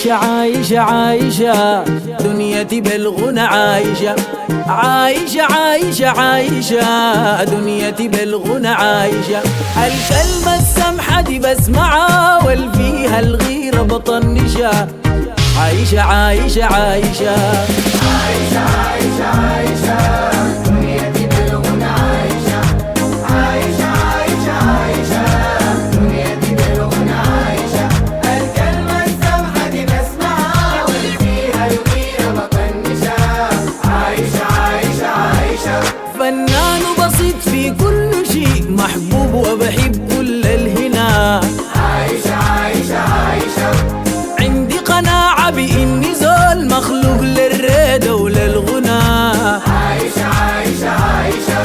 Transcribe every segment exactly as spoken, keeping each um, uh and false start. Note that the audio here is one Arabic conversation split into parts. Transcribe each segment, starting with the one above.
عايشة عايشة عايشة دنيتي بالغنى عايشة عايشة عايشة عايشة دنيتي بالغنى عايشة. الكلمة السمحة دي بسمعها والفيها الغيرة بطنشها. عايشة عايشة عايشة عايشة عايشة عايشة دنيتي بالغنى عايشة عايشة عايشة عايشة دنيتي بالغنى عايشة. الكلمة السمحة دي بسمعها والفيها الغيرة بطنشها. عايشة عايشة عايشة فنان بسيط في كل شيء محبوب وبحب كل الهنا. عايشة عايشة عايشة عندي قناعة بإني زول مخلوق للريدة وللغنى. عايشة عايشة عايشة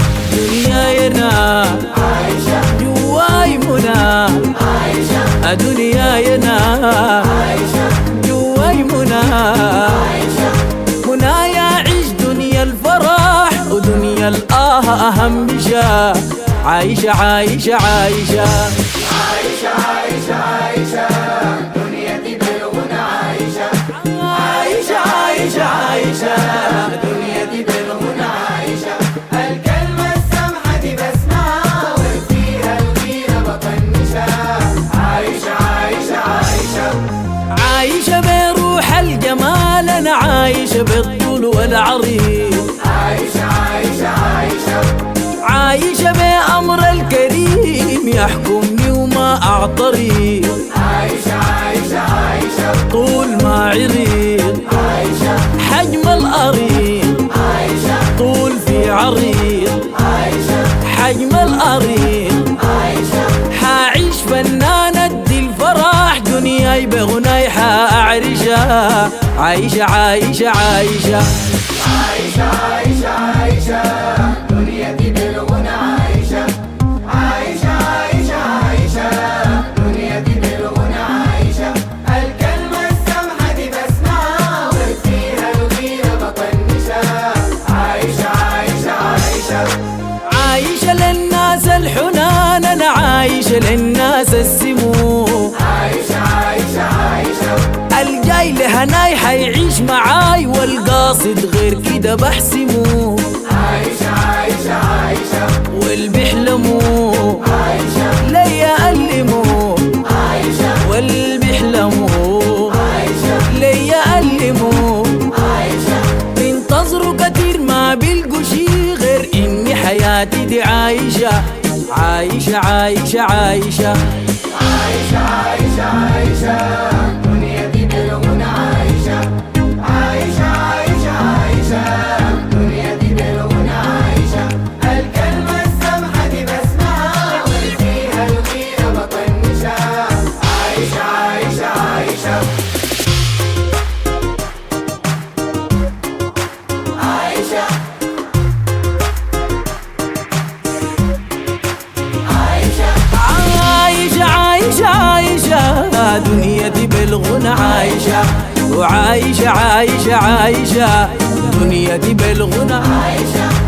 دنياينا عايشة جواي منى. عايشة دنياينا عايشة جواي منى. عايشة منايا عيش دنيا الفرح ودنيا الآه أهم بشا. عايشة عايشة عايشة عايشة عايشة عايشة دنيتي بالغنى عايشة عايشة عايشة عايشة دنيتي بالغنى عايشة. الكلمة السمحة دي بسمعها وفيها الغيرة بطنشها. عايشة عايشة عايشة عايشة بروح الجمال أنا عايشة بالطول والعريض. عايشة عايشة عايشة عايشة بأمر الكريم يحكمني وما أعترض. عايشة عايشة عايشة طول ما عريض عايشة حجم الأريض. عايشة طول في عريض عايشة حجم الأريض. عايشة حاعيش فنان ادي الفرح دنياي بغناي حاعرشها. عايشة عايشة عايشة عايشة عايشة عايشة دنيتي بالغنى عايشة عايشة عايشة عايشة دنيتي بالغنى عايشة. الكلمة السمحة دي بسمعها وفيها الغيرة بطنشها. عايشة عايشة عايشة عايشة للناس الحنان أنا عايشة للناس السمو. عايشة عايشة عايشة الجاي لهناي حيعيش معاي والقاصد غير كده بحسمه. عايشة عايشة عايشة والبيحلموا عايشة ليا ألموا. عايشة والبيحلموا عايشة ليا ألموا. عايشة بينتظروا كتير ما بيلقوا شي غير إني حياتي دي عايشة عايشة عايشة عايشة عايشة عايشة عايشة دنيتي بالغنى عايشة عايشة عايشة عايشة دنيتي بالغنى عايشة. الكلمة السمحة دي بسمعها وفيها الغيرة بطنشها. عايشة عايشة عايشة عايشة عايشة عايشة عايشة دنيتي بالغنى عايشة وعايشة عايشة عايشة دنيتي بالغنى عايشة